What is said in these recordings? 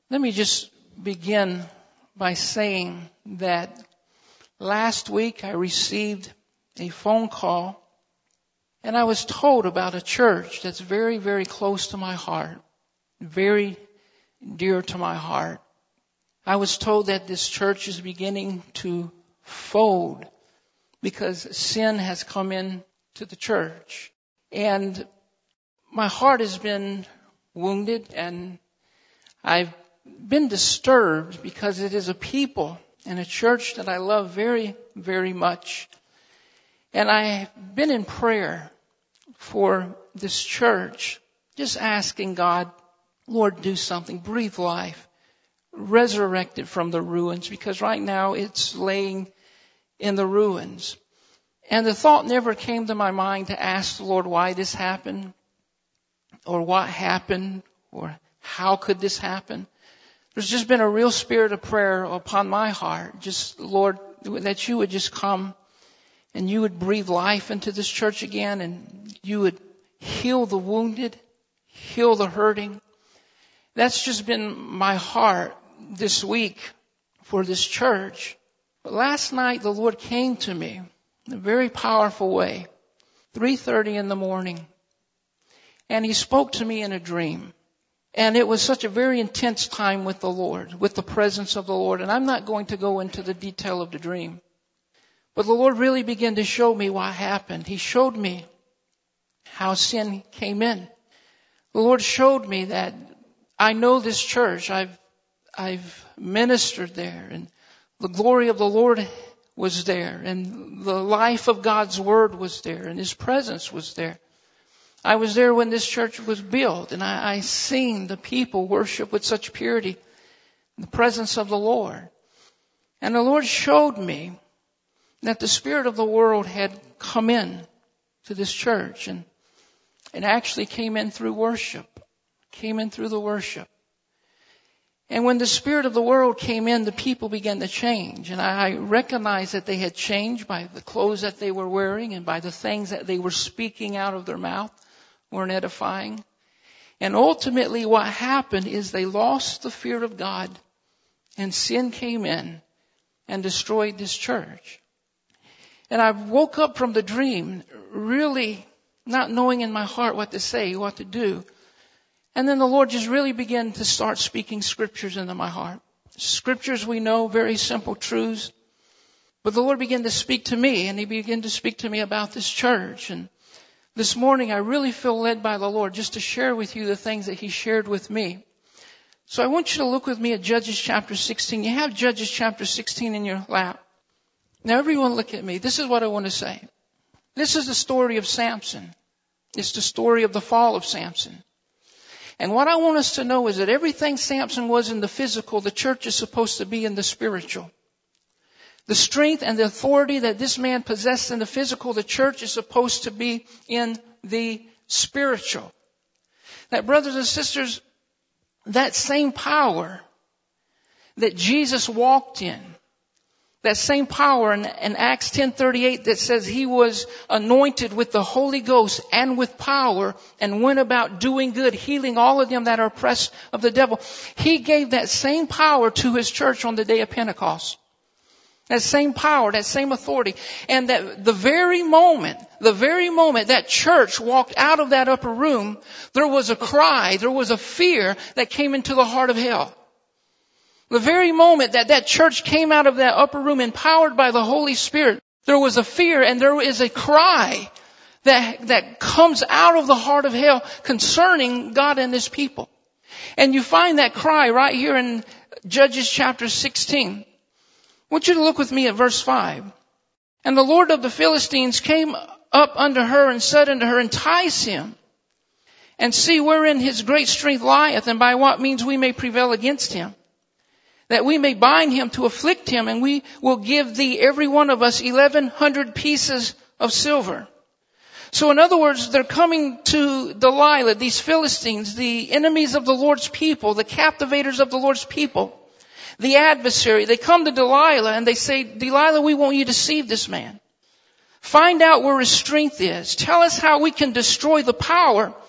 Let me just begin by saying that last week I received a phone call, and I was told about a church that's very, very close to my heart, very dear to my heart. I was told that this church is beginning to fold because sin has come in to the church. And my heart has been wounded, and I've been disturbed because it is a people and a church that I love very, very much. And I've been in prayer for this church, just asking God, Lord, do something, breathe life, resurrect it from the ruins, because right now it's laying in the ruins. And the thought never came to my mind to ask the Lord why this happened, or what happened, or how could this happen. There's just been a real spirit of prayer upon my heart. Just, Lord, that you would just come and you would breathe life into this church again, and you would heal the wounded, heal the hurting. That's just been my heart this week for this church. But last night the Lord came to me in a very powerful way, 3:30 in the morning. And He spoke to me in a dream. And it was such a very intense time with the Lord, with the presence of the Lord. And I'm not going to go into the detail of the dream. But the Lord really began to show me what happened. He showed me how sin came in. The Lord showed me that I know this church. I've ministered there, and the glory of the Lord was there, and the life of God's Word was there, and His presence was there. I was there when this church was built, and I seen the people worship with such purity in the presence of the Lord. And the Lord showed me that the spirit of the world had come in to this church, and it actually came in through worship, came in through the worship. And when the spirit of the world came in, the people began to change. And I recognized that they had changed by the clothes that they were wearing and by the things that they were speaking out of their mouth weren't edifying. And ultimately what happened is they lost the fear of God, and sin came in and destroyed this church. And I woke up from the dream really not knowing in my heart what to say, what to do. And then the Lord just really began to start speaking scriptures into my heart. Scriptures we know, very simple truths. But the Lord began to speak to me, and He began to speak to me about this church. And this morning I really feel led by the Lord just to share with you the things that He shared with me. So I want you to look with me at Judges chapter 16. You have Judges chapter 16 in your lap. Now everyone look at me. This is what I want to say. This is the story of Samson. It's the story of the fall of Samson. And what I want us to know is that everything Samson was in the physical, the church is supposed to be in the spiritual. The strength and the authority that this man possessed in the physical, the church is supposed to be in the spiritual. That, brothers and sisters, that same power that Jesus walked in, that same power in Acts 10:38 that says He was anointed with the Holy Ghost and with power and went about doing good, healing all of them that are oppressed of the devil. He gave that same power to His church on the day of Pentecost. That same power, that same authority. And that the very moment that church walked out of that upper room, there was a cry, there was a fear that came into the heart of hell. The very moment that church came out of that upper room empowered by the Holy Spirit, there was a fear and there is a cry that comes out of the heart of hell concerning God and His people. And you find that cry right here in Judges chapter 16. I want you to look with me at verse 5. And the Lord of the Philistines came up unto her and said unto her, Entice him, and see wherein his great strength lieth, and by what means we may prevail against him, that we may bind him to afflict him, and we will give thee every one of us 1,100 pieces of silver. So in other words, they're coming to Delilah, these Philistines, the enemies of the Lord's people, the captivators of the Lord's people, the adversary. They come to Delilah and they say, Delilah, we want you to deceive this man. Find out where his strength is. Tell us how we can destroy the power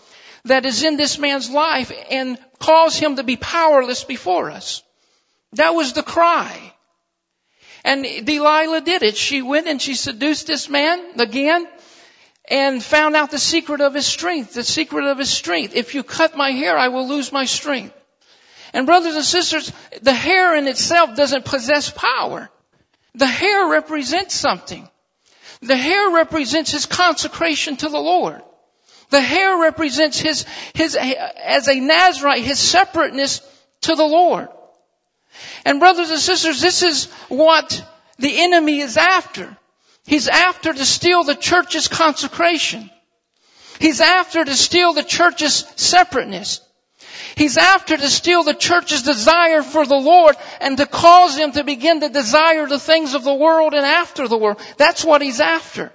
that is in this man's life and cause him to be powerless before us. That was the cry. And Delilah did it. She went and she seduced this man again and found out the secret of his strength. The secret of his strength. If you cut my hair, I will lose my strength. And brothers and sisters, the hair in itself doesn't possess power. The hair represents something. The hair represents his consecration to the Lord. The hair represents his as a Nazirite, his separateness to the Lord. And brothers and sisters, this is what the enemy is after. He's after to steal the church's consecration. He's after to steal the church's separateness. He's after to steal the church's desire for the Lord and to cause them to begin to desire the things of the world and after the world. That's what he's after.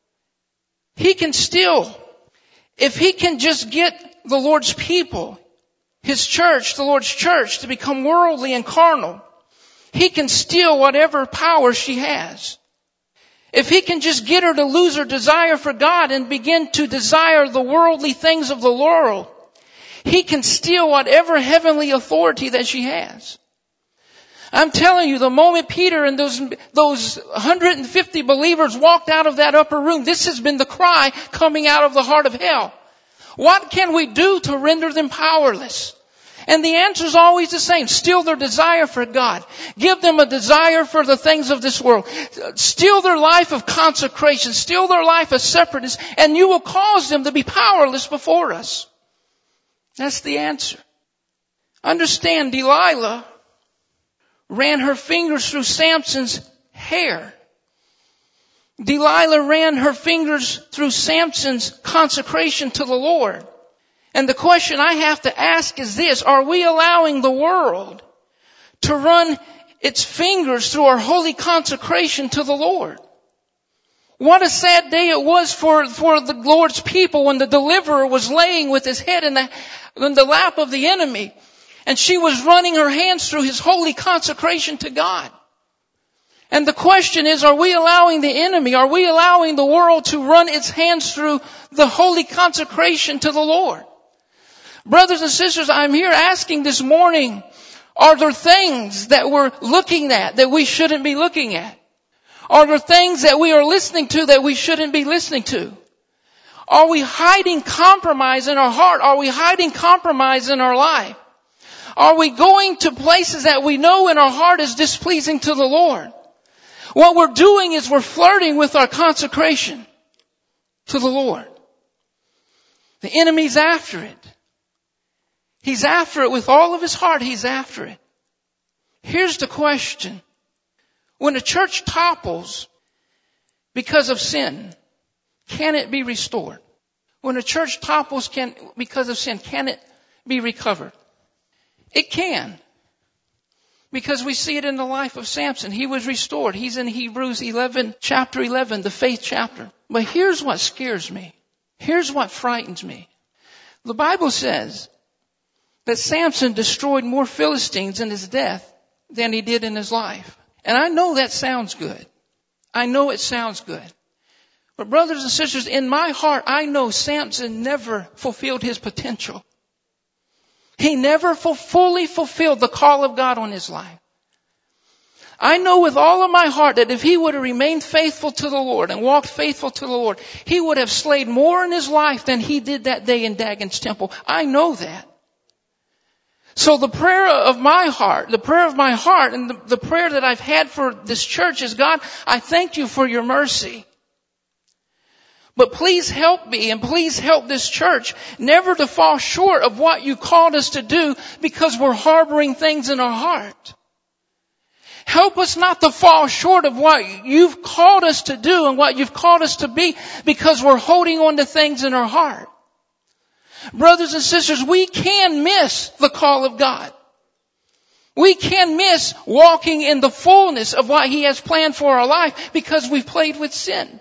He can steal. If he can just get the Lord's people, his church, the Lord's church, to become worldly and carnal, he can steal whatever power she has. If he can just get her to lose her desire for God and begin to desire the worldly things of the world, he can steal whatever heavenly authority that she has. I'm telling you, the moment Peter and those 150 believers walked out of that upper room, this has been the cry coming out of the heart of hell. What can we do to render them powerless? And the answer is always the same. Steal their desire for God. Give them a desire for the things of this world. Steal their life of consecration. Steal their life of separateness. And you will cause them to be powerless before us. That's the answer. Understand, Delilah ran her fingers through Samson's hair. Delilah ran her fingers through Samson's consecration to the Lord. And the question I have to ask is this: are we allowing the world to run its fingers through our holy consecration to the Lord? What a sad day it was for the Lord's people when the deliverer was laying with his head in the lap of the enemy, and she was running her hands through his holy consecration to God. And the question is, are we allowing the enemy, are we allowing the world to run its hands through the holy consecration to the Lord? Brothers and sisters, I'm here asking this morning, are there things that we're looking at that we shouldn't be looking at? Are there things that we are listening to that we shouldn't be listening to? Are we hiding compromise in our heart? Are we hiding compromise in our life? Are we going to places that we know in our heart is displeasing to the Lord? What we're doing is we're flirting with our consecration to the Lord. The enemy's after it. He's after it with all of his heart. He's after it. Here's the question. When a church topples because of sin, can it be restored? When a church topples because of sin, can it be recovered? It can. Because we see it in the life of Samson. He was restored. He's in Hebrews 11, chapter 11, the faith chapter. But here's what scares me. Here's what frightens me. The Bible says that Samson destroyed more Philistines in his death than he did in his life. And I know that sounds good. I know it sounds good. But brothers and sisters, in my heart, I know Samson never fulfilled his potential. He never fully fulfilled the call of God on his life. I know with all of my heart that if he would have remained faithful to the Lord and walked faithful to the Lord, he would have slayed more in his life than he did that day in Dagon's temple. I know that. So the prayer of my heart and the prayer that I've had for this church is, God, I thank you for your mercy. But please help me and please help this church never to fall short of what you called us to do because we're harboring things in our heart. Help us not to fall short of what you've called us to do and what you've called us to be because we're holding on to things in our heart. Brothers and sisters, we can miss the call of God. We can miss walking in the fullness of what He has planned for our life because we've played with sin.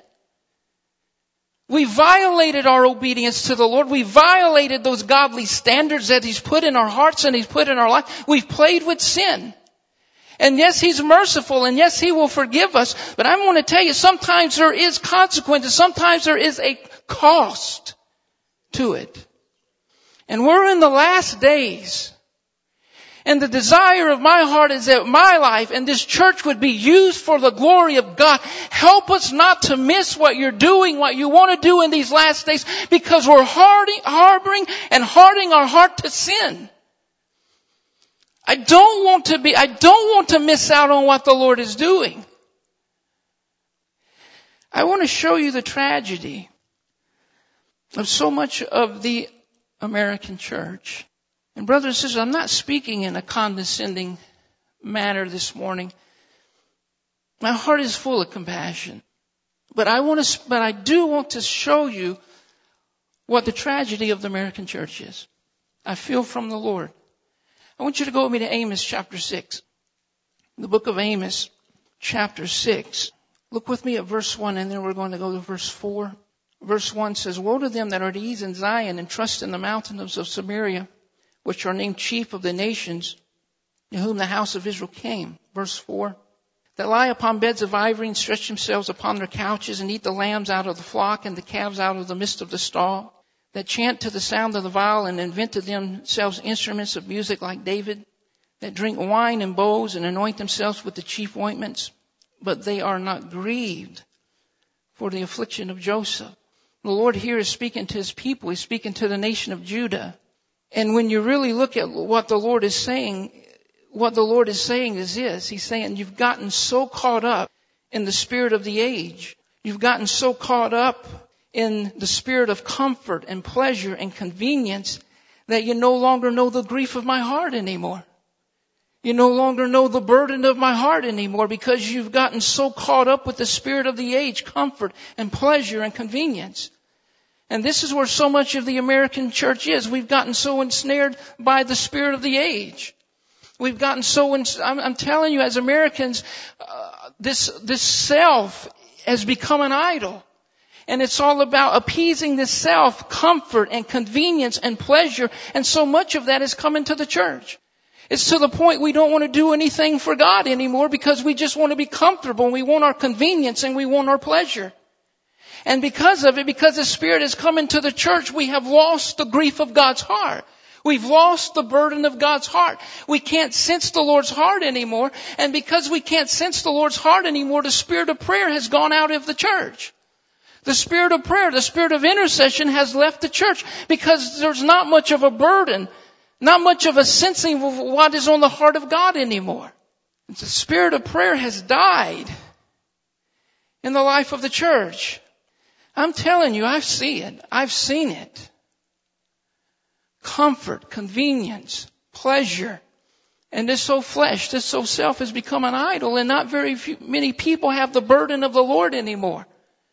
We violated our obedience to the Lord. We violated those godly standards that He's put in our hearts and He's put in our life. We've played with sin. And yes, He's merciful, and yes, He will forgive us. But I'm going to tell you, sometimes there is consequences. Sometimes there is a cost to it. And we're in the last days. And the desire of my heart is that my life and this church would be used for the glory of God. Help us not to miss what you're doing, what you want to do in these last days, because we're harboring and hardening our heart to sin. I don't want to miss out on what the Lord is doing. I want to show you the tragedy of so much of the American church. And brothers and sisters, I'm not speaking in a condescending manner this morning. My heart is full of compassion. But I do want to show you what the tragedy of the American church is. I feel from the Lord. I want you to go with me to Amos chapter 6. The book of Amos chapter 6. Look with me at verse 1 and then we're going to go to verse 4. Verse 1 says, Woe to them that are at ease in Zion and trust in the mountains of Samaria, which are named chief of the nations, to whom the house of Israel came. Verse 4. That lie upon beds of ivory and stretch themselves upon their couches and eat the lambs out of the flock and the calves out of the midst of the stall. That chant to the sound of the viol and invent to themselves instruments of music like David. That drink wine in bowls and anoint themselves with the chief ointments. But they are not grieved for the affliction of Joseph. The Lord here is speaking to his people. He's speaking to the nation of Judah. And when you really look at what the Lord is saying is this. He's saying you've gotten so caught up in the spirit of the age. You've gotten so caught up in the spirit of comfort and pleasure and convenience that you no longer know the grief of my heart anymore. You no longer know the burden of my heart anymore because you've gotten so caught up with the spirit of the age, comfort and pleasure and convenience. And this is where so much of the American church is. We've gotten so ensnared by the spirit of the age. We've gotten so, I'm telling you, as Americans, this self has become an idol. And it's all about appeasing this self, comfort and convenience and pleasure. And so much of that is coming to the church. It's to the point we don't want to do anything for God anymore because we just want to be comfortable and we want our convenience and we want our pleasure. And because of it, because the Spirit has come into the church, we have lost the grief of God's heart. We've lost the burden of God's heart. We can't sense the Lord's heart anymore. And because we can't sense the Lord's heart anymore, the spirit of prayer has gone out of the church. The spirit of prayer, the spirit of intercession has left the church because there's not much of a burden, not much of a sensing of what is on the heart of God anymore. The spirit of prayer has died in the life of the church. I'm telling you, I've seen it. I've seen it. Comfort, convenience, pleasure. And this so flesh, this so self has become an idol, and not many people have the burden of the Lord anymore.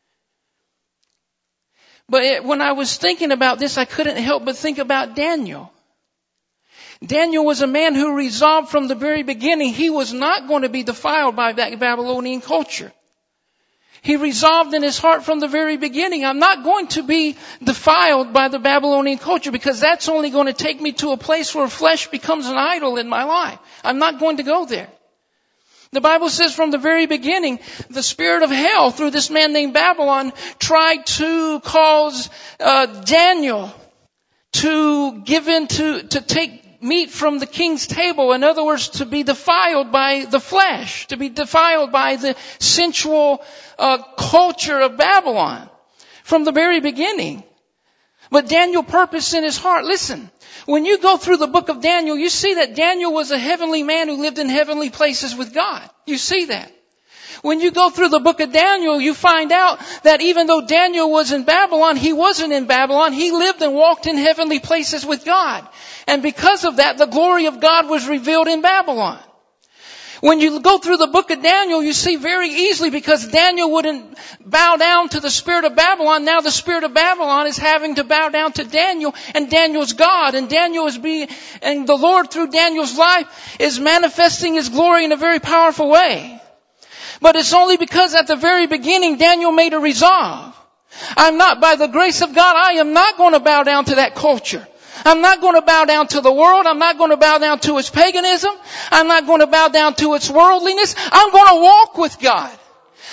But when I was thinking about this, I couldn't help but think about Daniel. Daniel was a man who resolved from the very beginning he was not going to be defiled by that Babylonian culture. He resolved in his heart from the very beginning, I'm not going to be defiled by the Babylonian culture because that's only going to take me to a place where flesh becomes an idol in my life. I'm not going to go there. The Bible says from the very beginning, the spirit of hell through this man named Babylon tried to cause Daniel to give in to take meat from the king's table. In other words, to be defiled by the flesh, to be defiled by the sensual culture of Babylon from the very beginning. But Daniel purposed in his heart. Listen, when you go through the book of Daniel, you see that Daniel was a heavenly man who lived in heavenly places with God. You see that. When you go through the book of Daniel, you find out that even though Daniel was in Babylon, he wasn't in Babylon. He lived and walked in heavenly places with God. And because of that, the glory of God was revealed in Babylon. When you go through the book of Daniel, you see very easily because Daniel wouldn't bow down to the spirit of Babylon. Now the spirit of Babylon is having to bow down to Daniel, and Daniel's God, and and the Lord through Daniel's life is manifesting His glory in a very powerful way. But it's only because at the very beginning Daniel made a resolve. By the grace of God, I am not going to bow down to that culture. I'm not going to bow down to the world. I'm not going to bow down to its paganism. I'm not going to bow down to its worldliness. I'm going to walk with God.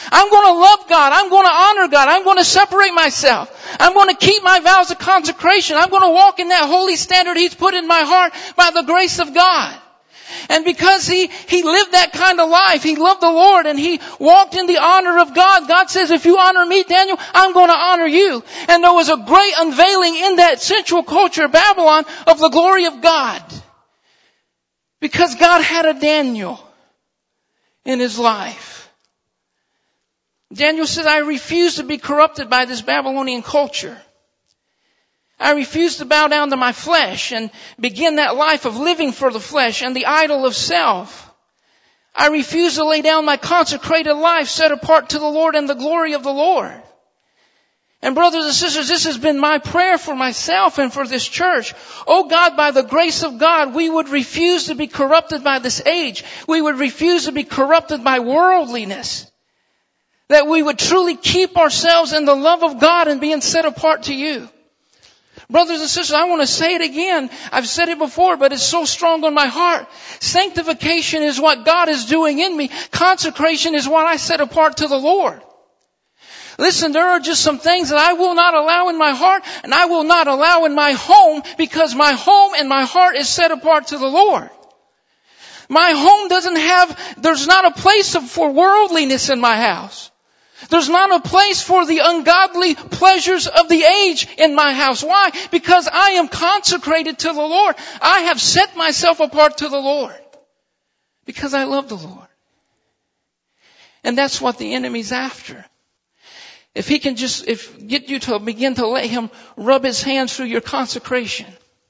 I'm going to love God. I'm going to honor God. I'm going to separate myself. I'm going to keep my vows of consecration. I'm going to walk in that holy standard He's put in my heart by the grace of God. And because he lived that kind of life, he loved the Lord and he walked in the honor of God. God says, if you honor me, Daniel, I'm going to honor you. And there was a great unveiling in that central culture of Babylon of the glory of God. Because God had a Daniel in his life. Daniel says, I refuse to be corrupted by this Babylonian culture. I refuse to bow down to my flesh and begin that life of living for the flesh and the idol of self. I refuse to lay down my consecrated life set apart to the Lord and the glory of the Lord. And brothers and sisters, this has been my prayer for myself and for this church. Oh God, by the grace of God, we would refuse to be corrupted by this age. We would refuse to be corrupted by worldliness. That we would truly keep ourselves in the love of God and being set apart to you. Brothers and sisters, I want to say it again. I've said it before, but it's so strong on my heart. Sanctification is what God is doing in me. Consecration is what I set apart to the Lord. Listen, there are just some things that I will not allow in my heart and I will not allow in my home because my home and my heart is set apart to the Lord. My home there's not a place for worldliness in my house. There's not a place for the ungodly pleasures of the age in my house. Why? Because I am consecrated to the Lord. I have set myself apart to the Lord. Because I love the Lord. And that's what the enemy's after. If he can get you to begin to let him rub his hands through your consecration.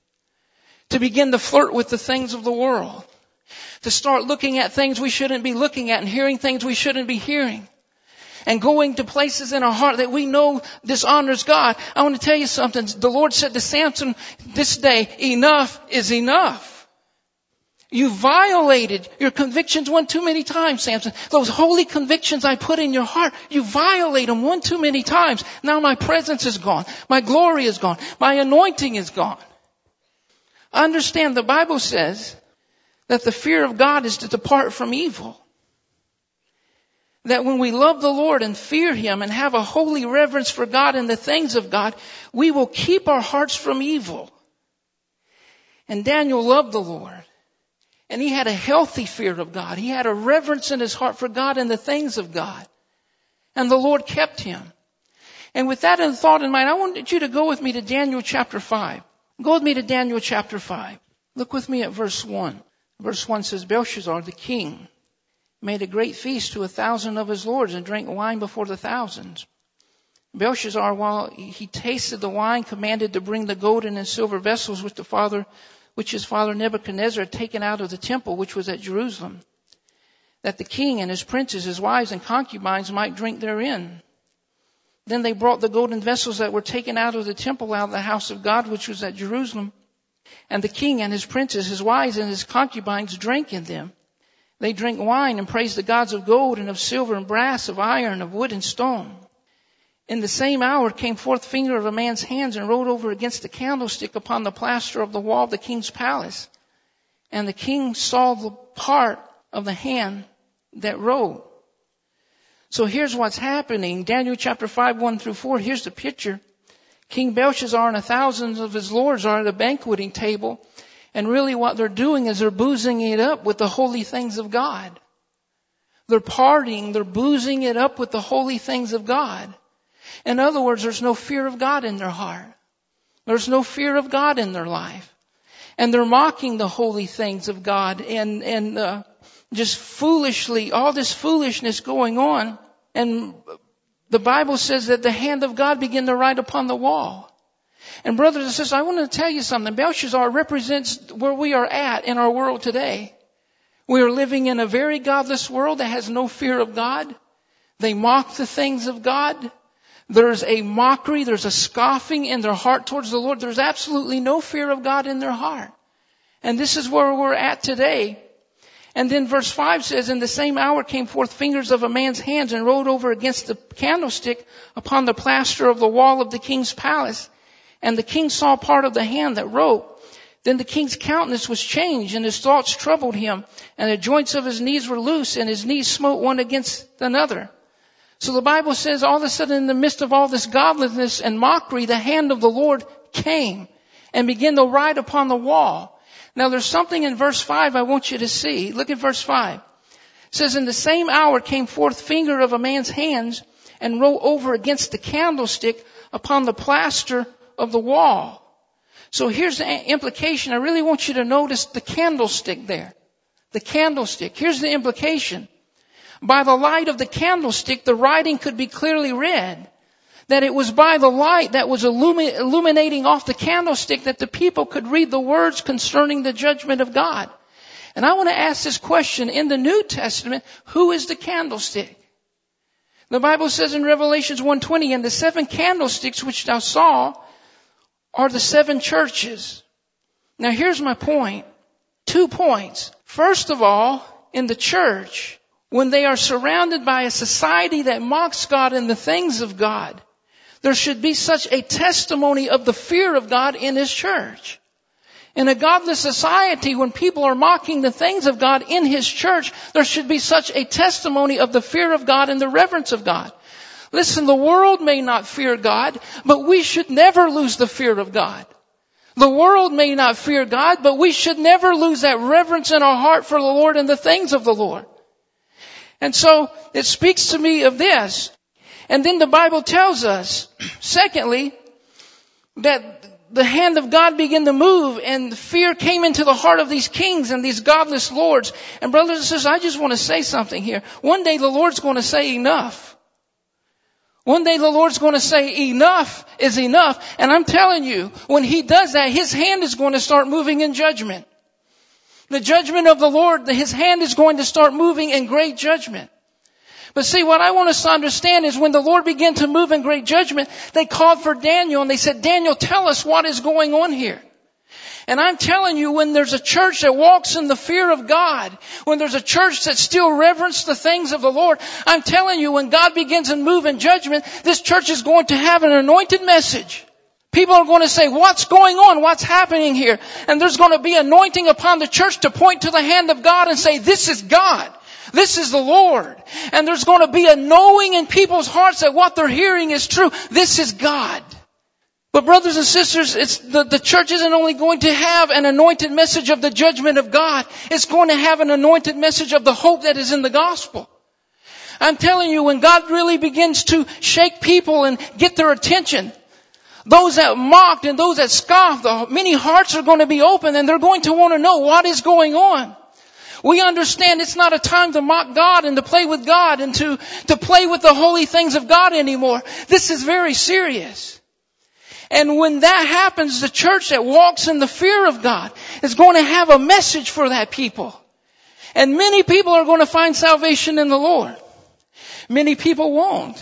To begin to flirt with the things of the world. To start looking at things we shouldn't be looking at and hearing things we shouldn't be hearing. And going to places in our heart that we know dishonors God. I want to tell you something. The Lord said to Samson this day, enough is enough. You violated your convictions one too many times, Samson. Those holy convictions I put in your heart, you violate them one too many times. Now my presence is gone. My glory is gone. My anointing is gone. Understand the Bible says that the fear of God is to depart from evil. That when we love the Lord and fear Him and have a holy reverence for God and the things of God, we will keep our hearts from evil. And Daniel loved the Lord. And he had a healthy fear of God. He had a reverence in his heart for God and the things of God. And the Lord kept him. And with that in thought in mind, I wanted you to go with me to Daniel chapter 5. Go with me to Daniel chapter 5. Look with me at verse 1. Verse 1 says, Belshazzar, the king, made a great feast to 1,000 of his lords and drank wine before the thousands. Belshazzar, while he tasted the wine, commanded to bring the golden and silver vessels which his father Nebuchadnezzar had taken out of the temple which was at Jerusalem, that the king and his princes, his wives and concubines might drink therein. Then they brought the golden vessels that were taken out of the temple out of the house of God which was at Jerusalem. And the king and his princes, his wives and his concubines drank in them. They drank wine and praised the gods of gold and of silver and brass, of iron, of wood and stone. In the same hour came forth finger of a man's hands and rode over against the candlestick upon the plaster of the wall of the king's palace. And the king saw the part of the hand that rode. So here's what's happening. Daniel chapter 5, 1 through 4. Here's the picture. King Belshazzar and 1,000 of his lords are at a banqueting table. And really what they're doing is they're boozing it up with the holy things of God. They're partying, they're boozing it up with the holy things of God. In other words, there's no fear of God in their heart. There's no fear of God in their life. And they're mocking the holy things of God and just foolishly, all this foolishness going on. And the Bible says that the hand of God began to write upon the wall. And brothers and sisters, I want to tell you something. Belshazzar represents where we are at in our world today. We are living in a very godless world that has no fear of God. They mock the things of God. There's a mockery, there's a scoffing in their heart towards the Lord. There's absolutely no fear of God in their heart. And this is where we're at today. And then verse 5 says, in the same hour came forth fingers of a man's hands and rode over against the candlestick upon the plaster of the wall of the king's palace. And the king saw part of the hand that wrote. Then the king's countenance was changed, and his thoughts troubled him, and the joints of his knees were loose, and his knees smote one against another. So the Bible says all of a sudden in the midst of all this godlessness and mockery, the hand of the Lord came and began to write upon the wall. Now there's something in verse 5 I want you to see. Look at verse 5. It says, in the same hour came forth finger of a man's hands and wrote over against the candlestick upon the plaster of the wall. So here's the implication. I really want you to notice the candlestick there. The candlestick. Here's the implication. By the light of the candlestick, the writing could be clearly read. That it was by the light that was illuminating off the candlestick that the people could read the words concerning the judgment of God. And I want to ask this question. In the New Testament, who is the candlestick? The Bible says in Revelations 1:20, and the 7 candlesticks which thou saw are the 7 churches. Now here's my point. 2 points. First of all, in the church, when they are surrounded by a society that mocks God and the things of God, there should be such a testimony of the fear of God in His church. In a godless society, when people are mocking the things of God in His church, there should be such a testimony of the fear of God and the reverence of God. Listen, the world may not fear God, but we should never lose the fear of God. The world may not fear God, but we should never lose that reverence in our heart for the Lord and the things of the Lord. And so it speaks to me of this. And then the Bible tells us, secondly, that the hand of God began to move and fear came into the heart of these kings and these godless lords. And brothers and sisters, I just want to say something here. One day the Lord's going to say enough. One day the Lord's going to say enough is enough. And I'm telling you, when He does that, His hand is going to start moving in judgment. The judgment of the Lord, His hand is going to start moving in great judgment. But see, what I want us to understand is when the Lord began to move in great judgment, they called for Daniel and they said, Daniel, tell us what is going on here. And I'm telling you, when there's a church that walks in the fear of God, when there's a church that still reverences the things of the Lord, I'm telling you, when God begins to move in judgment, this church is going to have an anointed message. People are going to say, what's going on? What's happening here? And there's going to be anointing upon the church to point to the hand of God and say, this is God. This is the Lord. And there's going to be a knowing in people's hearts that what they're hearing is true. This is God. But brothers and sisters, the church isn't only going to have an anointed message of the judgment of God. It's going to have an anointed message of the hope that is in the gospel. I'm telling you, when God really begins to shake people and get their attention, those that mocked and those that scoffed, many hearts are going to be open and they're going to want to know what is going on. We understand it's not a time to mock God and to play with God and to play with the holy things of God anymore. This is very serious. And when that happens, the church that walks in the fear of God is going to have a message for that people. And many people are going to find salvation in the Lord. Many people won't.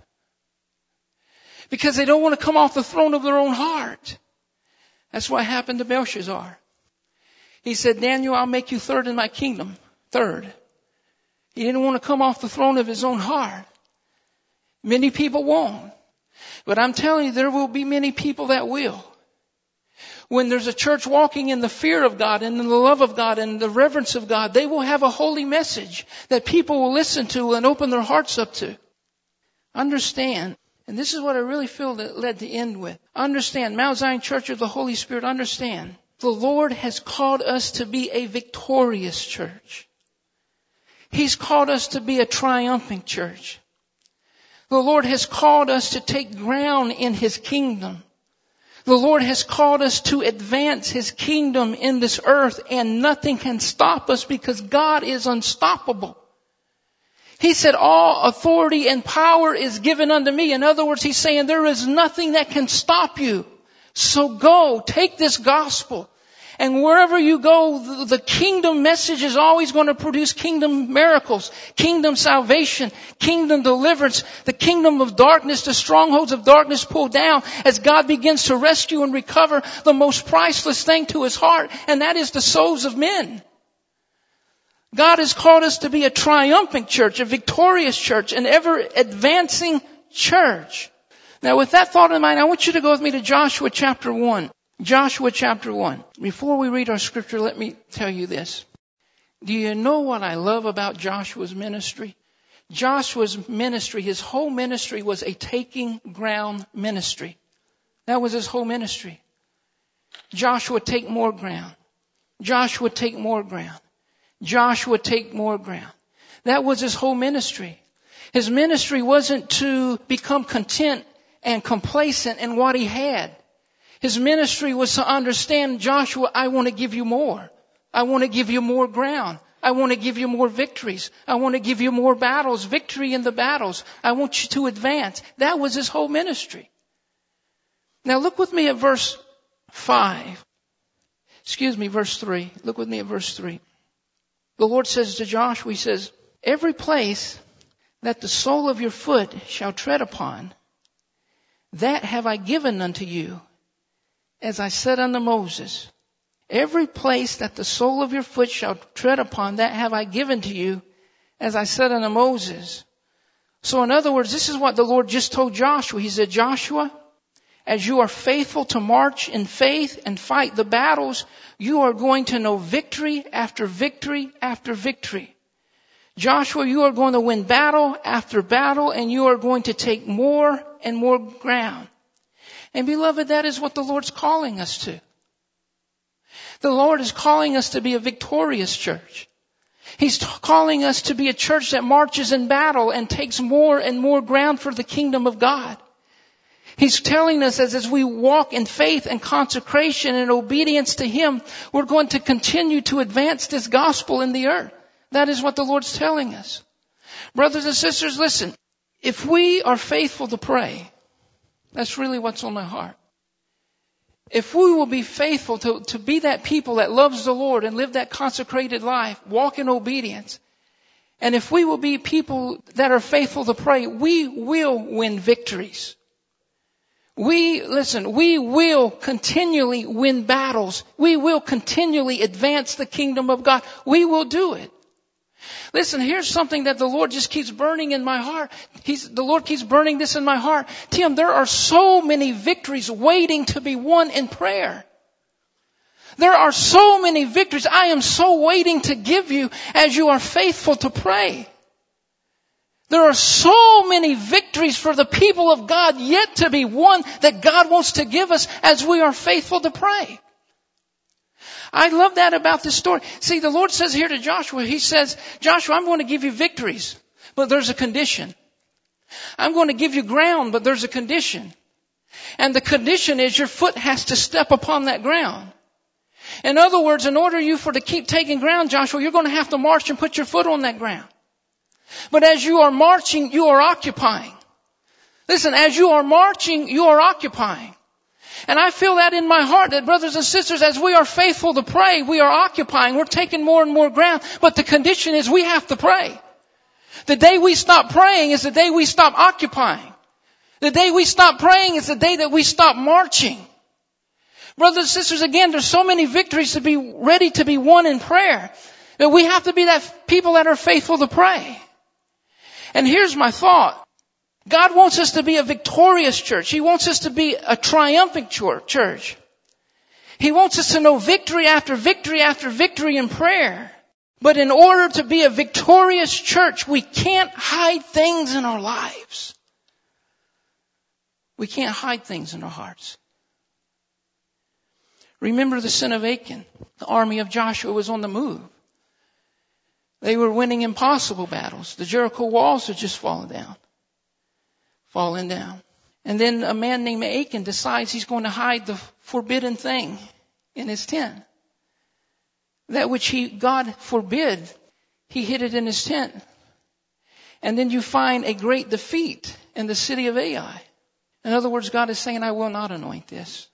Because they don't want to come off the throne of their own heart. That's what happened to Belshazzar. He said, Daniel, I'll make you third in my kingdom. Third. He didn't want to come off the throne of his own heart. Many people won't. But I'm telling you, there will be many people that will. When there's a church walking in the fear of God and in the love of God and the reverence of God, they will have a holy message that people will listen to and open their hearts up to. Understand. And this is what I really feel that led to end with. Understand, Mount Zion Church of the Holy Spirit, understand. The Lord has called us to be a victorious church. He's called us to be a triumphant church. The Lord has called us to take ground in His kingdom. The Lord has called us to advance His kingdom in this earth, and nothing can stop us because God is unstoppable. He said, all authority and power is given unto me. In other words, He's saying there is nothing that can stop you. So go, take this gospel. And wherever you go, the kingdom message is always going to produce kingdom miracles, kingdom salvation, kingdom deliverance, the kingdom of darkness, the strongholds of darkness pulled down as God begins to rescue and recover the most priceless thing to His heart, and that is the souls of men. God has called us to be a triumphant church, a victorious church, an ever advancing church. Now with that thought in mind, I want you to go with me to Joshua chapter 1. Joshua chapter 1. Before we read our scripture, let me tell you this. Do you know what I love about Joshua's ministry? Joshua's ministry, his whole ministry was a taking ground ministry. That was his whole ministry. Joshua, take more ground. Joshua, take more ground. Joshua, take more ground. That was his whole ministry. His ministry wasn't to become content and complacent in what he had. His ministry was to understand, Joshua, I want to give you more. I want to give you more ground. I want to give you more victories. I want to give you more battles, victory in the battles. I want you to advance. That was his whole ministry. Now look with me at verse 3. Look with me at verse 3. The Lord says to Joshua, he says, every place that the sole of your foot shall tread upon, that have I given unto you, as I said unto Moses. Every place that the sole of your foot shall tread upon, that have I given to you, as I said unto Moses. So in other words, this is what the Lord just told Joshua. He said, Joshua, as you are faithful to march in faith and fight the battles, you are going to know victory after victory after victory. Joshua, you are going to win battle after battle, and you are going to take more and more ground. And beloved, that is what the Lord's calling us to. The Lord is calling us to be a victorious church. He's calling us to be a church that marches in battle and takes more and more ground for the kingdom of God. He's telling us as we walk in faith and consecration and obedience to Him, we're going to continue to advance this gospel in the earth. That is what the Lord's telling us. Brothers and sisters, listen. If we are faithful to pray, that's really what's on my heart. If we will be faithful to be that people that loves the Lord and live that consecrated life, walk in obedience, and if we will be people that are faithful to pray, we will win victories. We will continually win battles. We will continually advance the kingdom of God. We will do it. Listen, here's something that the Lord just keeps burning in my heart. The Lord keeps burning this in my heart. Tim, there are so many victories waiting to be won in prayer. There are so many victories I am so waiting to give you as you are faithful to pray. There are so many victories for the people of God yet to be won that God wants to give us as we are faithful to pray. I love that about this story. See, the Lord says here to Joshua, He says, Joshua, I'm going to give you victories, but there's a condition. I'm going to give you ground, but there's a condition. And the condition is your foot has to step upon that ground. In other words, in order to keep taking ground, Joshua, you're going to have to march and put your foot on that ground. But as you are marching, you are occupying. Listen, as you are marching, you are occupying. And I feel that in my heart that, brothers and sisters, as we are faithful to pray, we are occupying. We're taking more and more ground. But the condition is we have to pray. The day we stop praying is the day we stop occupying. The day we stop praying is the day that we stop marching. Brothers and sisters, again, there's so many victories to be ready to be won in prayer that we have to be that people that are faithful to pray. And here's my thought. God wants us to be a victorious church. He wants us to be a triumphant church. He wants us to know victory after victory after victory in prayer. But in order to be a victorious church, we can't hide things in our lives. We can't hide things in our hearts. Remember the sin of Achan. The army of Joshua was on the move. They were winning impossible battles. The Jericho walls had just fallen down. And then a man named Achan decides he's going to hide the forbidden thing in his tent. That which God forbid, he hid it in his tent. And then you find a great defeat in the city of Ai. In other words, God is saying, I will not anoint this.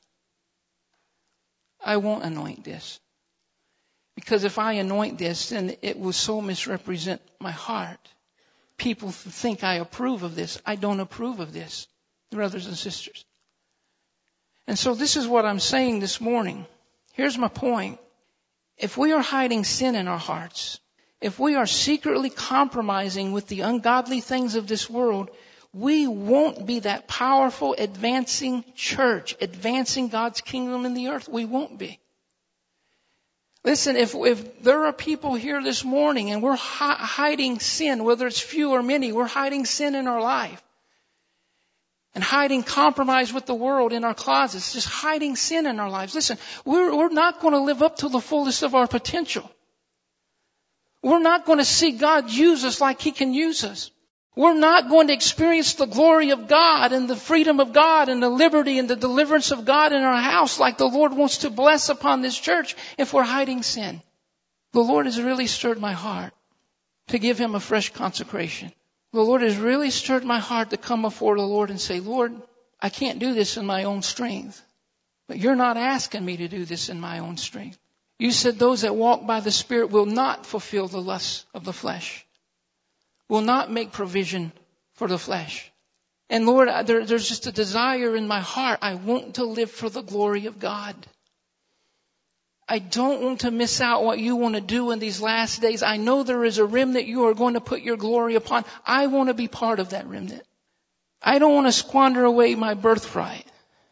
I won't anoint this. Because if I anoint this, then it will so misrepresent my heart. People think I approve of this. I don't approve of this, brothers and sisters. And so this is what I'm saying this morning. Here's my point. If we are hiding sin in our hearts, if we are secretly compromising with the ungodly things of this world, we won't be that powerful, advancing church, advancing God's kingdom in the earth. We won't be. Listen, if there are people here this morning and we're hiding sin, whether it's few or many, we're hiding sin in our life. And hiding compromise with the world in our closets, just hiding sin in our lives. Listen, we're not going to live up to the fullest of our potential. We're not going to see God use us like He can use us. We're not going to experience the glory of God and the freedom of God and the liberty and the deliverance of God in our house like the Lord wants to bless upon this church if we're hiding sin. The Lord has really stirred my heart to give Him a fresh consecration. The Lord has really stirred my heart to come before the Lord and say, Lord, I can't do this in my own strength. But You're not asking me to do this in my own strength. You said those that walk by the Spirit will not fulfill the lusts of the flesh, will not make provision for the flesh. And Lord, there's just a desire in my heart. I want to live for the glory of God. I don't want to miss out what You want to do in these last days. I know there is a remnant You are going to put Your glory upon. I want to be part of that remnant. I don't want to squander away my birthright,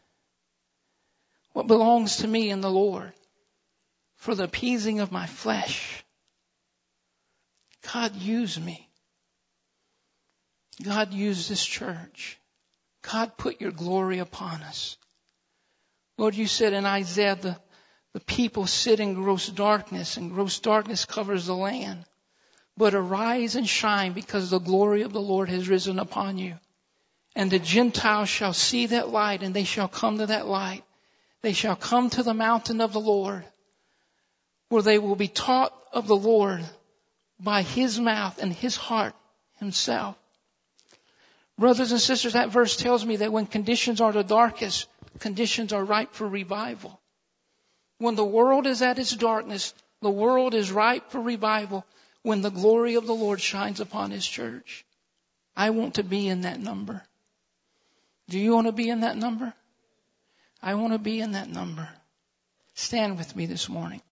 what belongs to me in the Lord, for the appeasing of my flesh. God, use me. God, use this church. God, put Your glory upon us. Lord, You said in Isaiah, the people sit in gross darkness, and gross darkness covers the land. But arise and shine, because the glory of the Lord has risen upon you. And the Gentiles shall see that light, and they shall come to that light. They shall come to the mountain of the Lord, where they will be taught of the Lord by His mouth and His heart Himself. Brothers and sisters, that verse tells me that when conditions are the darkest, conditions are ripe for revival. When the world is at its darkness, the world is ripe for revival when the glory of the Lord shines upon His church. I want to be in that number. Do you want to be in that number? I want to be in that number. Stand with me this morning.